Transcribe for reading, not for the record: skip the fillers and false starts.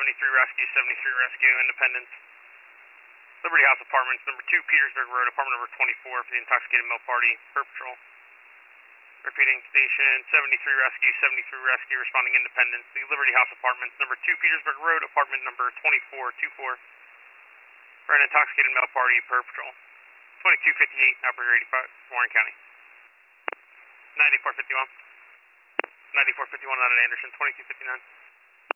Rescue, 73 Rescue, Independence. Liberty House Apartments, number 2 Petersburg Road, apartment number 24 for the intoxicated male party, per patrol. Repeating, station 73 Rescue, 73 Rescue, responding Independence. The Liberty House Apartments, number 2 Petersburg Road, apartment number 2424 for an intoxicated male party, per patrol. 2258, operator 85, Warren County. 9451. 9451 out at Anderson, 2259.